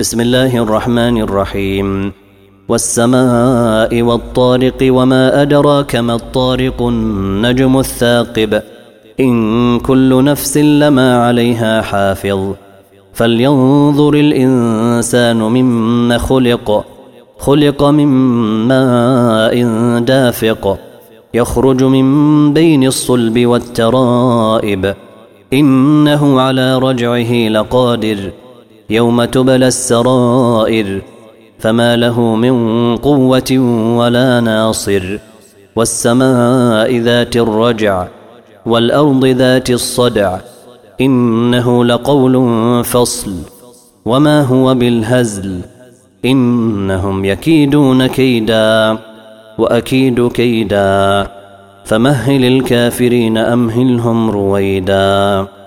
بسم الله الرحمن الرحيم. والسماء والطارق وما أدراك ما الطارق النجم الثاقب إن كل نفس لما عليها حافظ فلينظر الإنسان مما خلق من ماء دافق يخرج من بين الصلب والترائب إنه على رجعه لقادر يوم تبلى السرائر فما له من قوة ولا ناصر والسماء ذات الرجع والأرض ذات الصدع إنه لقول فصل وما هو بالهزل إنهم يكيدون كيدا وأكيد كيدا فمهل الكافرين أمهلهم رويدا.